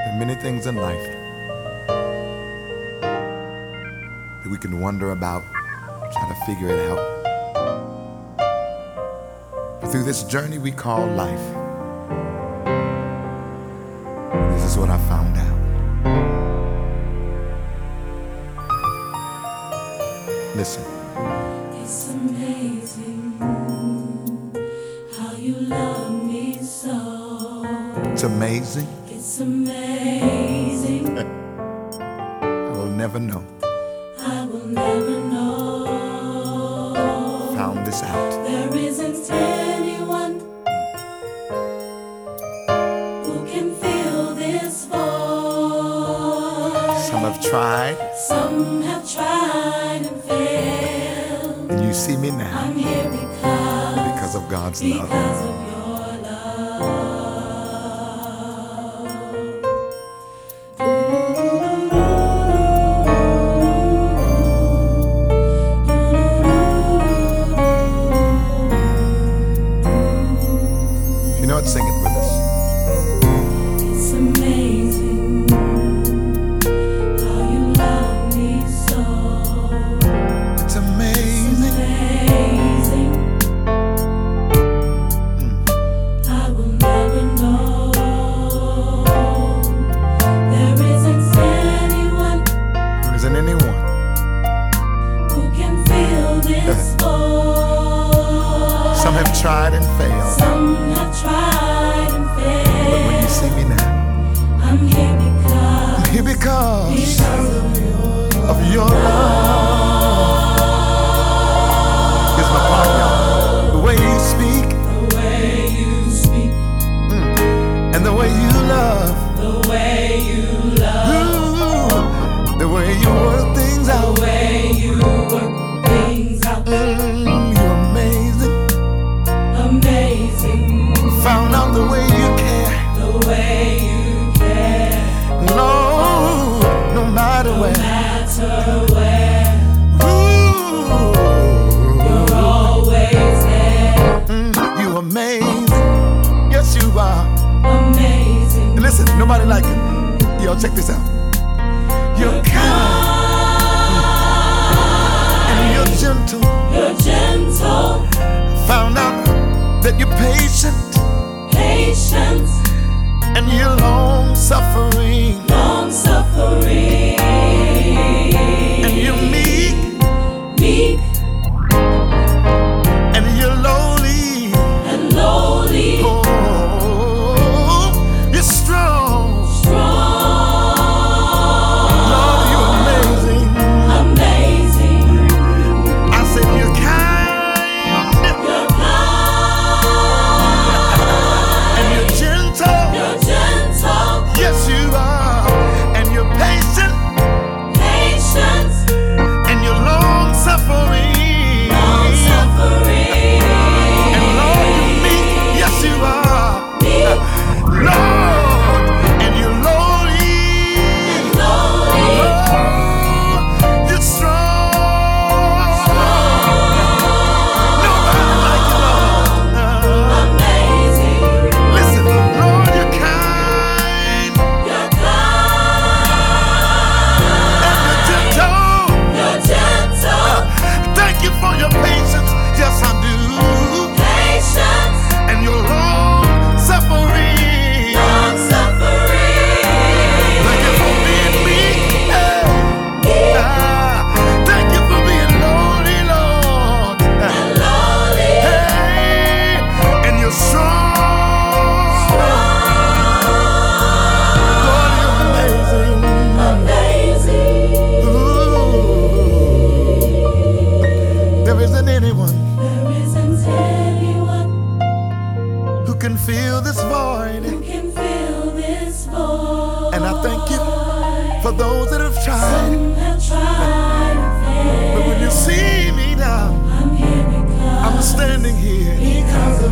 Many things in life that we can wonder about, try to figure it out. But through this journey we call life, this is what I found out. Listen. It's amazing how you love me so. It's amazing. It's amazing. I will never know. I will never know. Found this out. There isn't anyone who can feel this void. Some have tried. Some have tried and failed. And you see me now. I'm here Because of God's love. Because of your love. You know what? Sing it with us. It's amazing how you love me so. It's amazing. Amazing. I will never know. There isn't anyone There isn't anyone. who can feel this void. Some have tried and failed. Some have tried and failed. But when you see me now, I'm here because I'm here because of your love. Here's my part, y'all. The way you speak, the way you speak, and the way you love, the way you love, ooh, the way you work things the out. way you work things out. You're amazing. Amazing, Found out the way you care. the way you care. No matter No where. matter where, Ooh, you're always there. you amazing. Yes, you are. Amazing. And listen, nobody like it. Yo, check this out. You're kind and you're gentle. You're gentle, Found out that you're patient patient, and you're long suffering. long suffering, And you're meek meek and you're lowly. and lowly, Oh, you're strong. strong, Lord, you're amazing. amazing. I said you're kind You're kind, and you're gentle. you're gentle, Yes, you are. And you're patient patient, and you're long suffering. long suffering, And Lord, you're meek. Yes, you are. meek Lord, and you're lowly. and lowly, Oh, you're strong. Nobody like you, Lord. amazing. Listen, Lord, you're kind You're kind, and you're gentle. you're gentle, Thank you for your patience. Yes, I do. patient, And your long suffering. long suffering, Thank you for being meek. Hey. meek Thank you for being lowly, Lord. and lowly, Hey, and you're strong. Lord, you're amazing. amazing. Ooh. There isn't anyone There isn't anyone who can fill this void. who can fill this void. And I thank you for those that have tried. Some have tried and failed. But when you see me now, I'm here because I'm standing here because of